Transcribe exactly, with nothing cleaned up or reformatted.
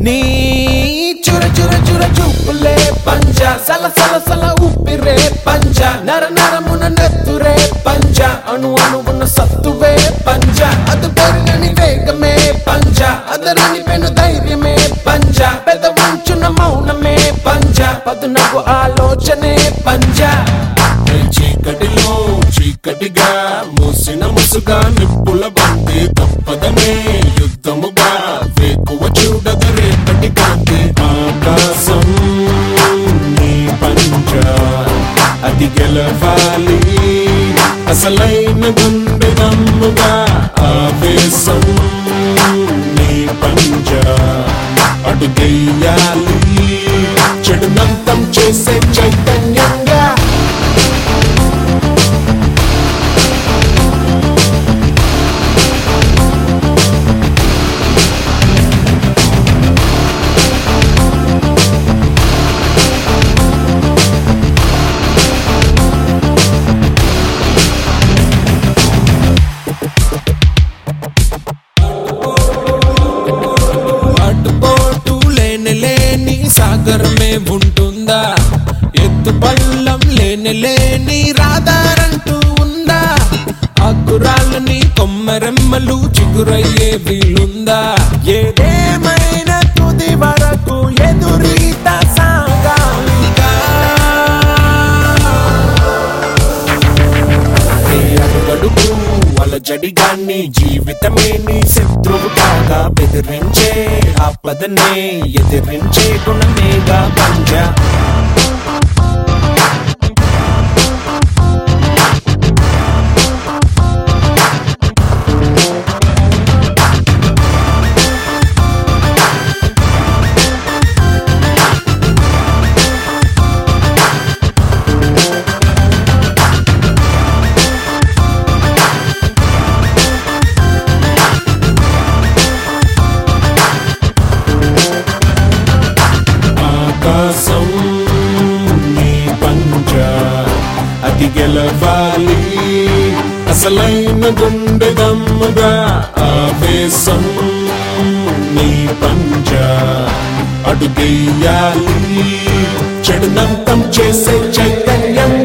నీ చుర చుర చుర చూపులే పంజ సల సల సల ఊపిరే పంజ నర నరమున నెత్తురే పంజ అణు అణువున సత్తువే పంజ అది పెరుగని వేగమే పంజ అదరని పెను ధైర్యమే పంజ పెద ఉంచున మౌనమే పంజ పదునకు ఆలోచనే పంజ చీకటిలో చీకటిగా మూసిన ముసుగా నిప్పుల బంతి తప్పదనే యుద్ధముగా వేకువ చూడగ రేపటి కాంతి ఆకాశం నీ పంజ అది గెలవాలి అసలైన గుండె దమ్ముగా ఆవేశం నీ పంజ అడుగెయ్యాలి చెడునంతం చేసే చైతన్యంగా సాగర్ మే ఉంటుందా ఎత్తు పల్లం లేని లేని రాదారంటూ ఉందా అకురాలని కొమ్మరెమ్మలు చిగురయ్యే వీలుందా ఏదేమైనా తుది వరకు ఎదురీత సాగాలిగా అడుగడుగు అలజడిగాన్ని జీవితమే నీ శత్రువు కాగా బెదిరించే ఆపదనే ఎదిరించే గుణమేగా పంజ ఆకాశం నీ పంజ అది గెలవాలి అసలైన గుండె దమ్ముగా ఆవేశం నీ పంజ అడుగెయ్యాలి చెడునంతం చేసే చైతన్యం